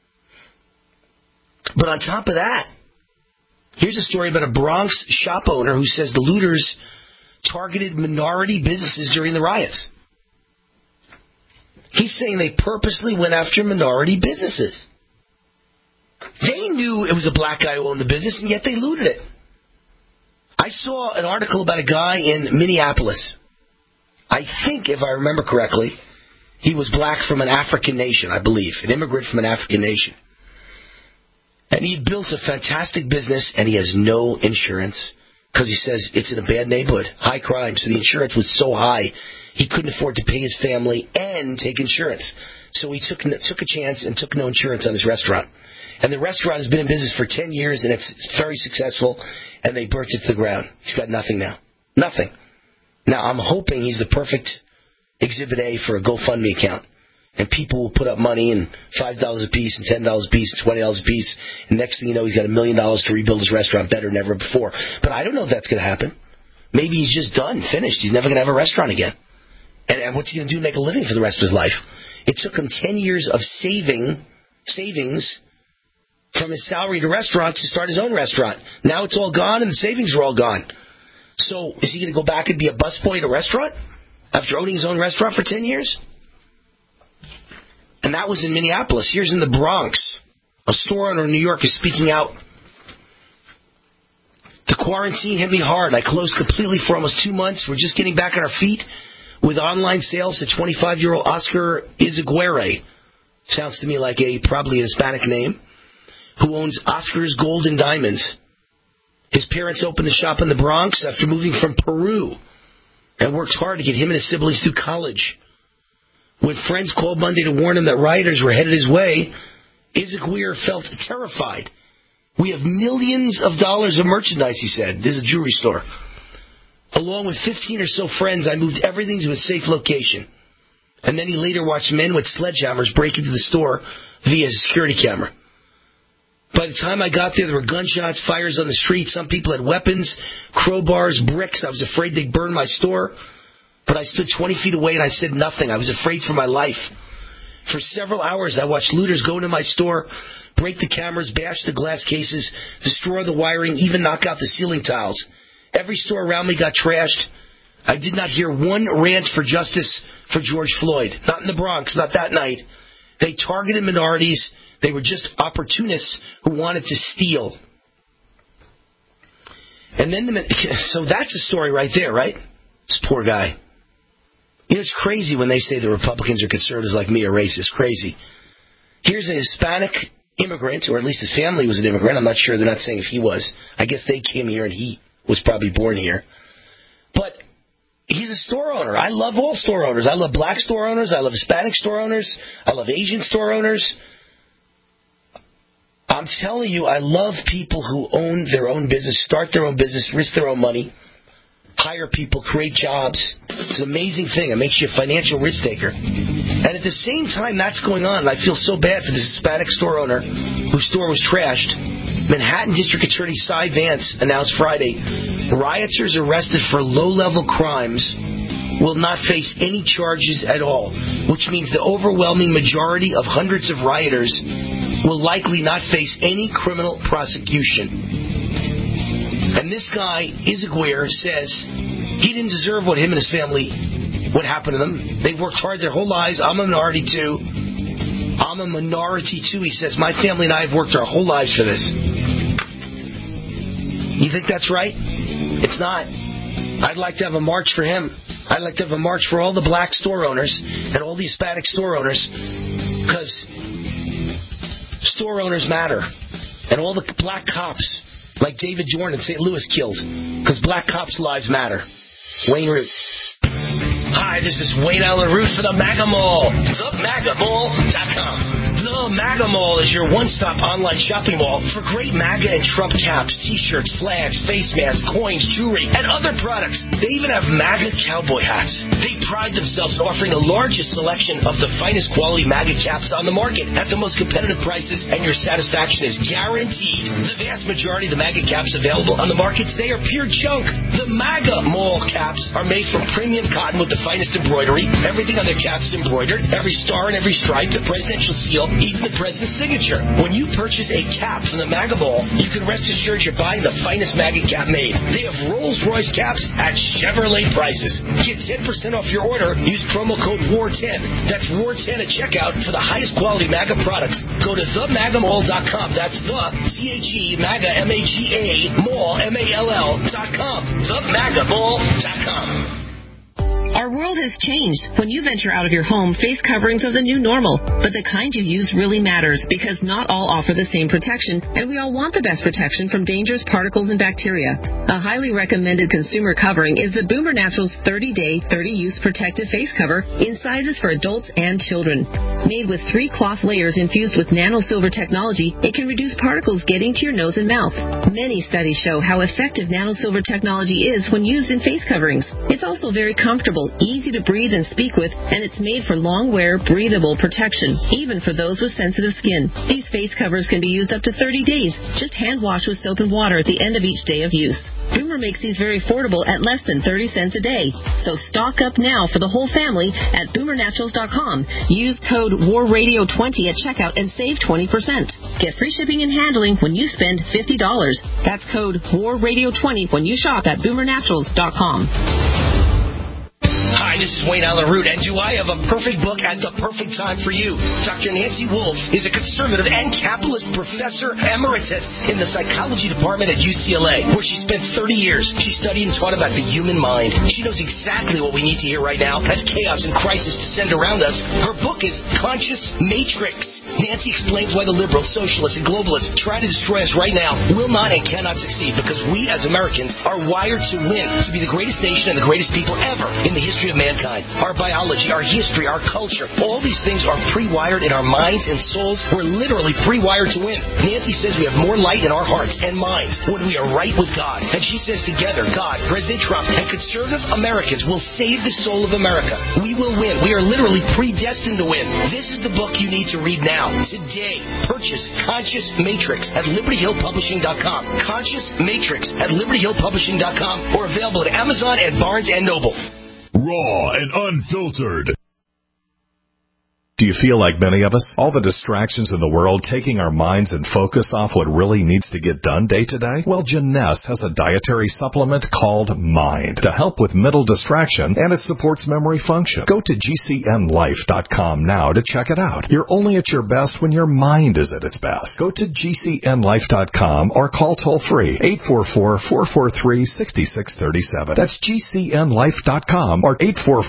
But on top of that, here's a story about a Bronx shop owner who says the looters targeted minority businesses during the riots. He's saying they purposely went after minority businesses. They knew it was a black guy who owned the business, and yet they looted it. I saw an article about a guy in Minneapolis. I think, if I remember correctly, he was black from an African nation, I believe, an immigrant from an African nation. And he built a fantastic business, and he has no insurance because he says it's in a bad neighborhood, high crime. So the insurance was so high, he couldn't afford to pay his family and take insurance. So he took a chance and took no insurance on his restaurant. And the restaurant has been in business for 10 years, and it's very successful, and they burnt it to the ground. He's got nothing now. Nothing. Now, I'm hoping he's the perfect Exhibit A for a GoFundMe account. And people will put up money, and $5 a piece, and $10 a piece, and $20 a piece. And next thing you know, he's got $1 million to rebuild his restaurant better than ever before. But I don't know if that's going to happen. Maybe he's just done, finished. He's never going to have a restaurant again. And what's he going to do to make a living for the rest of his life? It took him 10 years of savings from his salary to restaurant to start his own restaurant. Now it's all gone, and the savings are all gone. So is he going to go back and be a busboy at a restaurant after owning his own restaurant for 10 years? And that was in Minneapolis. Here's in the Bronx. A store owner in New York is speaking out. The quarantine hit me hard. I closed completely for almost 2 months. We're just getting back on our feet with online sales to 25-year-old Oscar Izaguirre. Sounds to me like probably a Hispanic name. Who owns Oscar's Gold and Diamonds. His parents opened the shop in the Bronx after moving from Peru and worked hard to get him and his siblings through college. When friends called Monday to warn him that rioters were headed his way, Izaguirre felt terrified. We have millions of dollars of merchandise, he said. This is a jewelry store. Along with 15 or so friends, I moved everything to a safe location. And then he later watched men with sledgehammers break into the store via a security camera. By the time I got there were gunshots, fires on the street. Some people had weapons, crowbars, bricks. I was afraid they'd burn my store. But I stood 20 feet away and I said nothing. I was afraid for my life. For several hours, I watched looters go into my store, break the cameras, bash the glass cases, destroy the wiring, even knock out the ceiling tiles. Every store around me got trashed. I did not hear one rant for justice for George Floyd. Not in the Bronx, not that night. They targeted minorities. They were just opportunists who wanted to steal. And then, so that's a story right there, right? This poor guy. You know, it's crazy when they say the Republicans or conservatives like me are racist. Crazy. Here's a Hispanic immigrant, or at least his family was an immigrant. I'm not sure. They're not saying if he was. I guess they came here and he was probably born here. But he's a store owner. I love all store owners. I love black store owners. I love Hispanic store owners. I love Asian store owners. I'm telling you, I love people who own their own business, start their own business, risk their own money, hire people, create jobs. It's an amazing thing. It makes you a financial risk taker. And at the same time that's going on, and I feel so bad for this Hispanic store owner whose store was trashed, Manhattan District Attorney Cy Vance announced Friday, rioters arrested for low-level crimes will not face any charges at all, which means the overwhelming majority of hundreds of rioters will likely not face any criminal prosecution. And this guy, Izaguirre, says he didn't deserve what him and his family, what happened to them. They've worked hard their whole lives. I'm a minority too. He says, my family and I have worked our whole lives for this. You think that's right? It's not. I'd like to have a march for him. I'd like to have a march for all the black store owners and all the Hispanic store owners, because store owners matter. And all the black cops, like David Jordan in St. Louis, killed, because black cops' lives matter. Wayne Root. Hi, this is Wayne Allen Root for the MAGA Mall. TheMAGAMall.com. The MAGA Mall is your one-stop online shopping mall for great MAGA and Trump caps, T-shirts, flags, face masks, coins, jewelry, and other products. They even have MAGA cowboy hats. They pride themselves in offering the largest selection of the finest quality MAGA caps on the market at the most competitive prices, and your satisfaction is guaranteed. The vast majority of the MAGA caps available on the market today are pure junk. The MAGA Mall caps are made from premium cotton with the finest embroidery. Everything on their caps is embroidered. Every star and every stripe, the presidential seal, even the president's signature. When you purchase a cap from the MAGA Mall, you can rest assured you're buying the finest MAGA cap made. They have Rolls-Royce caps at Chevrolet prices. Get 10% off your order. Use promo code WAR10. That's WAR10 at checkout for the highest quality MAGA products. Go to TheMAGAMall.com. That's the THE MAGA MAGA Mall MALL.com. TheMAGAMall.com. Our world has changed. When you venture out of your home, face coverings are the new normal. But the kind you use really matters, because not all offer the same protection, and we all want the best protection from dangerous particles and bacteria. A highly recommended consumer covering is the Boomer Naturals 30-Day, 30-Use Protective Face Cover in sizes for adults and children. Made with 3 cloth layers infused with nano-silver technology, it can reduce particles getting to your nose and mouth. Many studies show how effective nano-silver technology is when used in face coverings. It's also very comfortable, easy to breathe and speak with, and it's made for long-wear, breathable protection, even for those with sensitive skin. These face covers can be used up to 30 days. Just hand wash with soap and water at the end of each day of use. Boomer makes these very affordable at less than 30 cents a day. So stock up now for the whole family at BoomerNaturals.com. Use code WARRADIO20 at checkout and save 20%. Get free shipping and handling when you spend $50. That's code WARRADIO20 when you shop at BoomerNaturals.com. Hi, this is Wayne Allen Root, and do I have a perfect book at the perfect time for you? Dr. Nancy Wolfe is a conservative and capitalist professor emeritus in the psychology department at UCLA, where she spent 30 years. She studied and taught about the human mind. She knows exactly what we need to hear right now as chaos and crisis descend around us. Her book is Conscious Matrix. Nancy explains why the liberals, socialists, and globalists try to destroy us right now will not and cannot succeed, because we as Americans are wired to win, to be the greatest nation and the greatest people ever in the history of mankind. Our biology, our history, our culture, all these things are pre-wired in our minds and souls. We're literally pre-wired to win. Nancy says we have more light in our hearts and minds when we are right with God. And she says together, God, President Trump, and conservative Americans will save the soul of America. We will win. We are literally predestined to win. This is the book you need to read now. Today, purchase Conscious Matrix at LibertyHillPublishing.com. Conscious Matrix at LibertyHillPublishing.com, or available at Amazon and Barnes & Noble. Raw and unfiltered. Do you feel like many of us? All the distractions in the world taking our minds and focus off what really needs to get done day to day? Well, Janess has a dietary supplement called Mind to help with mental distraction, and it supports memory function. Go to GCNlife.com now to check it out. You're only at your best when your mind is at its best. Go to GCNlife.com or call toll-free 844-443-6637. That's GCNlife.com or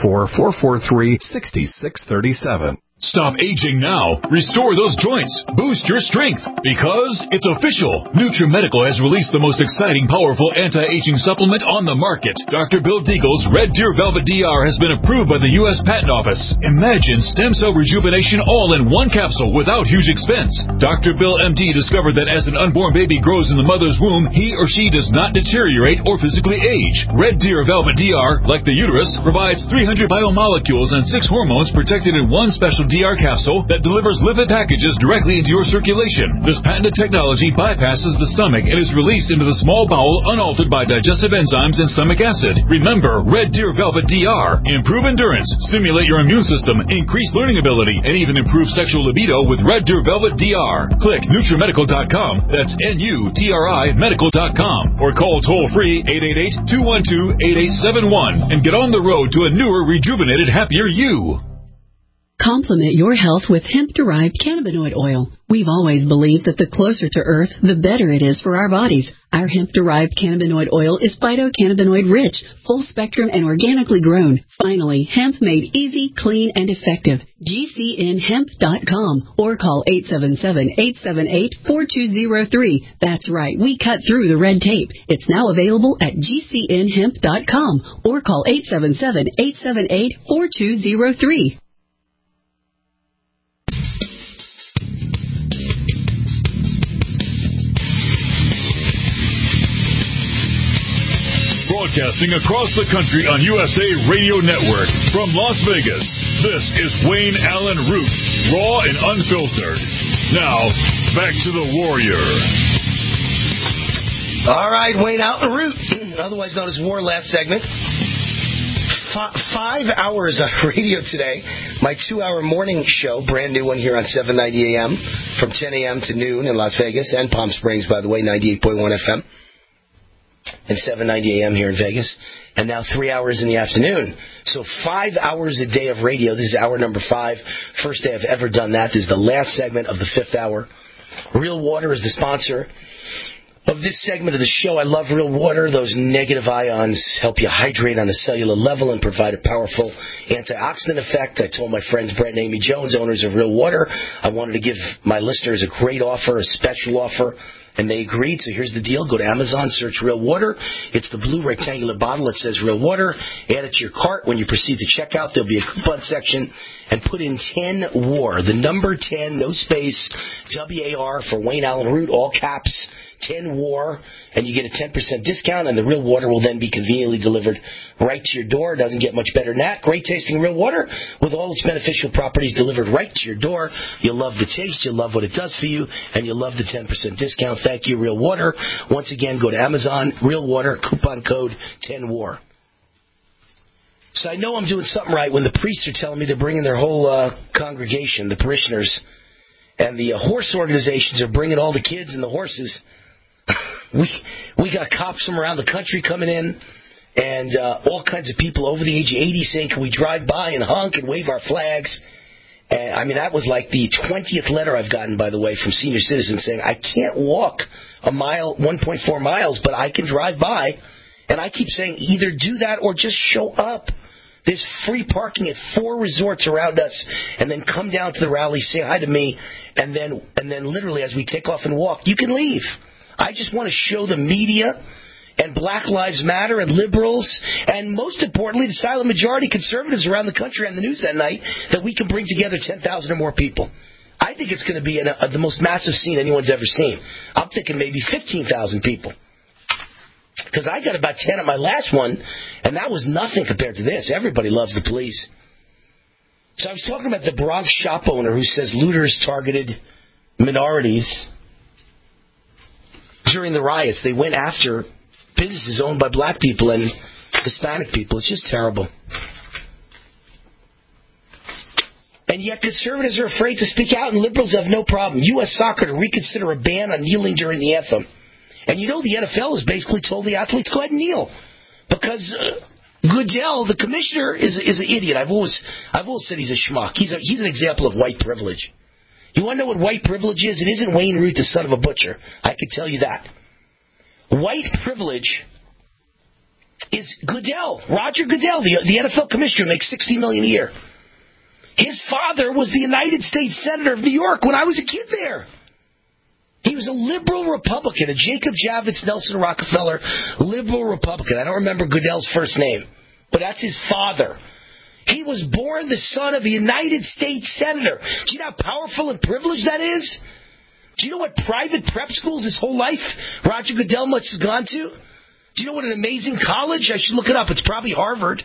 844-443-6637. Stop aging now. Restore those joints. Boost your strength. Because it's official. NutriMedical has released the most exciting, powerful anti-aging supplement on the market. Dr. Bill Deagle's Red Deer Velvet DR has been approved by the U.S. Patent Office. Imagine stem cell rejuvenation all in one capsule without huge expense. Dr. Bill MD discovered that as an unborn baby grows in the mother's womb, he or she does not deteriorate or physically age. Red Deer Velvet DR, like the uterus, provides 300 biomolecules and 6 hormones protected in one special DR capsule that delivers lipid packages directly into your circulation. This patented technology bypasses the stomach and is released into the small bowel unaltered by digestive enzymes and stomach acid. Remember, Red Deer Velvet DR. Improve endurance, stimulate your immune system, increase learning ability, and even improve sexual libido with Red Deer Velvet DR. Click NutriMedical.com. That's NUTRI Medical.com. Or call toll-free 888-212-8871 and get on the road to a newer, rejuvenated, happier you. Complement your health with hemp-derived cannabinoid oil. We've always believed that the closer to Earth, the better it is for our bodies. Our hemp-derived cannabinoid oil is phytocannabinoid-rich, full-spectrum, and organically grown. Finally, hemp made easy, clean, and effective. GCNhemp.com or call 877-878-4203. That's right, we cut through the red tape. It's now available at GCNhemp.com or call 877-878-4203. Broadcasting across the country on USA Radio Network from Las Vegas, this is Wayne Allen Root, raw and unfiltered. Now, back to the Warrior. All right, Wayne Allen Root, otherwise known as War, last segment. 5 hours on radio today. My 2-hour morning show, brand new one here on 790 AM from 10 a.m. to noon in Las Vegas and Palm Springs, by the way, 98.1 FM. And 7:90 a.m. here in Vegas, and now 3 hours in the afternoon. So 5 hours a day of radio. This is hour number 5. First day I've ever done that. This is the last segment of the 5th hour. Real Water is the sponsor of this segment of the show. I love Real Water. Those negative ions help you hydrate on a cellular level and provide a powerful antioxidant effect. I told my friends Brett and Amy Jones, owners of Real Water, I wanted to give my listeners a great offer, a special offer. And they agreed, so here's the deal. Go to Amazon, search Real Water. It's the blue rectangular bottle that says Real Water. Add it to your cart. When you proceed to checkout, there'll be a coupon section. And put in 10 WAR, the number 10, no space, WAR for Wayne Allen Root, all caps, 10 WAR. And you get a 10% discount, and the Real Water will then be conveniently delivered right to your door. It doesn't get much better than that. Great tasting Real Water with all its beneficial properties delivered right to your door. You'll love the taste, you'll love what it does for you, and you'll love the 10% discount. Thank you, Real Water. Once again, go to Amazon, Real Water, coupon code 10WAR. So I know I'm doing something right when the priests are telling me they're bringing their whole congregation, the parishioners, and the horse organizations are bringing all the kids and the horses. We got cops from around the country coming in, and all kinds of people over the age of 80 saying, can we drive by and honk and wave our flags? And, I mean, that was like the 20th letter I've gotten, by the way, from senior citizens saying, I can't walk a mile, 1.4 miles, but I can drive by. And I keep saying, either do that or just show up. There's free parking at 4 resorts around us, and then come down to the rally, say hi to me, and then literally as we take off and walk, you can leave. I just want to show the media and Black Lives Matter and liberals and, most importantly, the silent majority conservatives around the country on the news that night that we can bring together 10,000 or more people. I think it's going to be the most massive scene anyone's ever seen. I'm thinking maybe 15,000 people. Because I got about 10 at my last one, and that was nothing compared to this. Everybody loves the police. So I was talking about the Bronx shop owner who says looters targeted minorities during the riots. They went after businesses owned by black people and Hispanic people. It's just terrible. And And yet conservatives are afraid to speak out, and liberals have no problem. U.S. Soccer to reconsider a ban on kneeling during the anthem. And you know the NFL has basically told the athletes, go ahead and kneel. Because Goodell, the commissioner, is an idiot. I've always said he's a schmuck. He's an example of white privilege. You want to know what white privilege is? It isn't Wayne Root, the son of a butcher. I can tell you that. White privilege is Goodell, Roger Goodell, the NFL commissioner, makes $60 million a year. His father was the United States Senator of New York when I was a kid there. He was a liberal Republican, a Jacob Javits Nelson Rockefeller liberal Republican. I don't remember Goodell's first name, but that's his father. He was born the son of a United States Senator. Do you know how powerful and privileged that is? Do you know what private prep schools his whole life Roger Goodell must have gone to? Do you know what an amazing college? I should look it up. It's probably Harvard.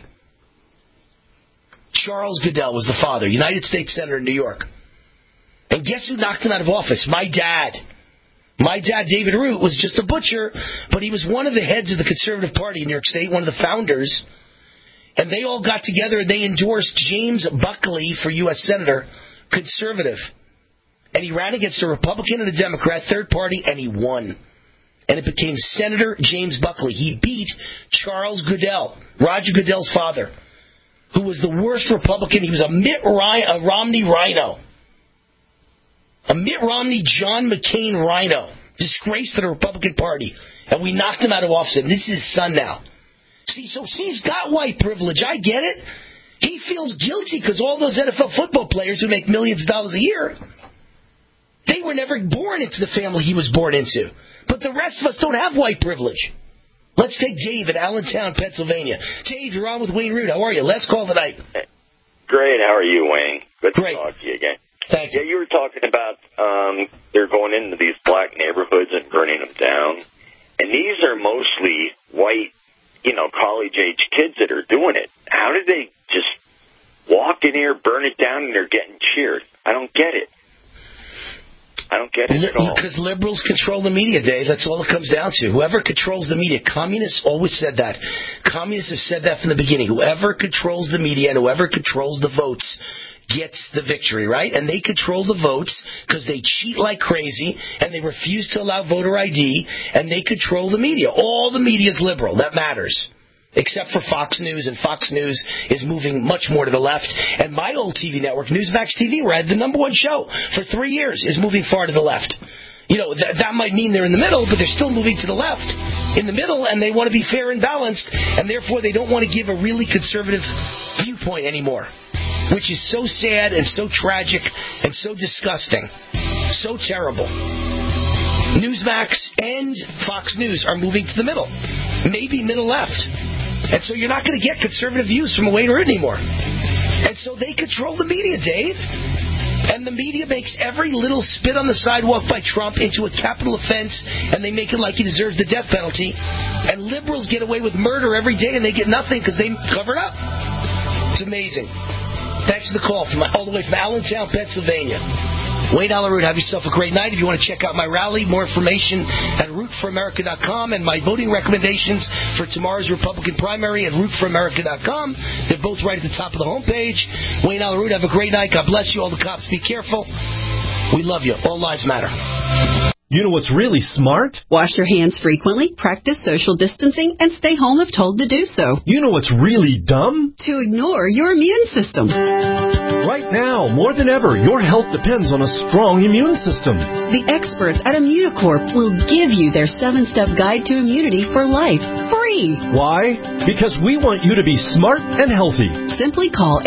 Charles Goodell was the father, United States Senator in New York. And guess who knocked him out of office? My dad. My dad, David Root, was just a butcher, but he was one of the heads of the Conservative Party in New York State, one of the founders. And they all got together and they endorsed James Buckley for U.S. Senator, conservative. And he ran against a Republican and a Democrat, third party, and he won. And it became Senator James Buckley. He beat Charles Goodell, Roger Goodell's father, who was the worst Republican. He was a Mitt Romney rhino. A Mitt Romney, John McCain rhino. Disgrace to the Republican Party. And we knocked him out of office. And this is his son now. See, so he's got white privilege. I get it. He feels guilty because all those NFL football players who make millions of dollars a year, they were never born into the family he was born into. But the rest of us don't have white privilege. Let's take Dave in Allentown, Pennsylvania. Dave, you're on with Wayne Root. How are you? Let's call tonight. Great. How are you, Wayne? Good to talk to you again. Thank you. Yeah, you were talking about they're going into these black neighborhoods and burning them down. And these are mostly white, college-age kids that are doing it. How did they just walk in here, burn it down, and they're getting cheered? I don't get it. I don't get it at all. Because liberals control the media, Dave. That's all it comes down to. Whoever controls the media. Communists always said that. Communists have said that from the beginning. Whoever controls the media and whoever controls the votes gets the victory, right? And they control the votes because they cheat like crazy and they refuse to allow voter ID and they control the media. All the media is liberal. That matters. Except for Fox News, and Fox News is moving much more to the left. And my old TV network, Newsmax TV, where I had the number one show for 3 years, is moving far to the left. That might mean they're in the middle, but they're still moving to the left in the middle, and they want to be fair and balanced, and therefore they don't want to give a really conservative viewpoint anymore, which is so sad and so tragic and so disgusting, so terrible. Newsmax and Fox News are moving to the middle, maybe middle left. And so you're not going to get conservative views from Wayne Root anymore. And so they control the media, Dave. And the media makes every little spit on the sidewalk by Trump into a capital offense, and they make it like he deserves the death penalty. And liberals get away with murder every day, and they get nothing because they cover it up. It's amazing. Thanks for the call all the way from Allentown, Pennsylvania. Wayne Allyn Root, have yourself a great night. If you want to check out my rally, more information at rootforamerica.com, and my voting recommendations for tomorrow's Republican primary at rootforamerica.com. They're both right at the top of the homepage. Wayne Allyn Root, have a great night. God bless you. All the cops, be careful. We love you. All lives matter. You know what's really smart? Wash your hands frequently, practice social distancing, and stay home if told to do so. You know what's really dumb? To ignore your immune system. Right now, more than ever, your health depends on a strong immune system. The experts at Immunocorp will give you their 7-step guide to immunity for life, free. Why? Because we want you to be smart and healthy. Simply call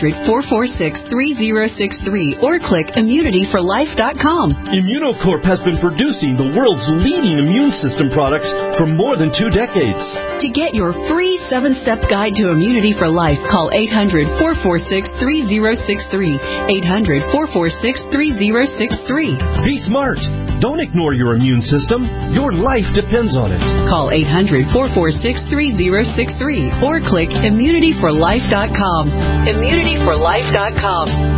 800-446-3063 or click immunityforlife.com. Immunocorp has been producing the world's leading immune system products for more than 2 decades. To get your free 7-step guide to immunity for life, call 800-446-3063. 800-446-3063. Be smart. Don't ignore your immune system. Your life depends on it. Call 800-446-3063 or click immunityforlife.com. Immunityforlife.com.